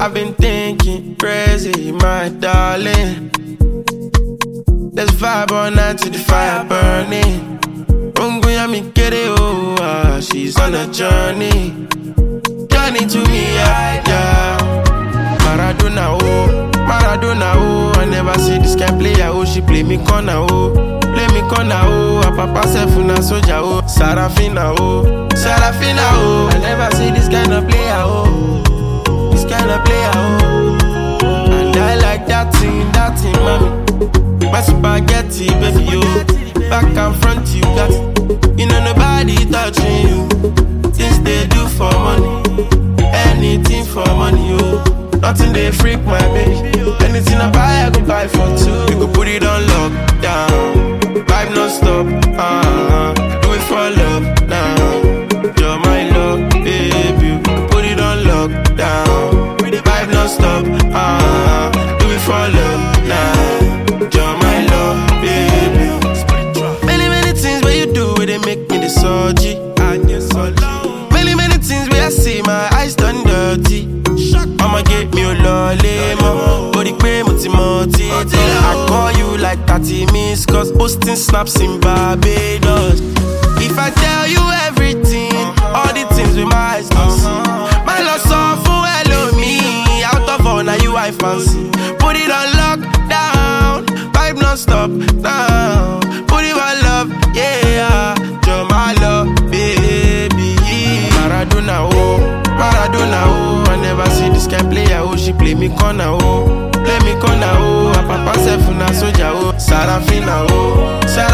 I've been thinking crazy, my darling. Let's vibe all night to the fire burning. She's on a journey. Journey to me, yeah. Maradona, oh, Maradona, oh. I never see this kind player, oh. She play me corner, oh. Play me corner, oh. A papa self una soldier, oh. Sarafina, oh. Sarafina, oh. I never see this kind of player, oh. This kind of player, oh. And I like that thing, mommy. My spaghetti, baby, yo. Back and front, you got it. You know nobody touching you. Things they do for money, anything for money, yo. Nothing they freak my baby. Anything I buy, I go buy for two. You go put it on lockdown, vibe non-stop, do it for love now. You're my love, baby. You go put it on lockdown, vibe non-stop, do it for love now. You're my love, baby. Many things where you do, where they make me the surgery. Many things where I see my eyes done dirty. I'ma get me a lolly, mo. Body pay multi. I call you like 30 minutes, cause posting snaps in Barbados. If I tell you everything, all the things with my eyes don't see. My loss off for hello me. Out of all, now you I fancy. Put it on lockdown, vibe non-stop now. Put it on love, yeah. You're my love, baby. Maradona, oh, Maradona, oh. I never see this kind player, oh. She play me corner, oh. Play me corner, oh. A papa self una soldier, oh. Sarafina, oh.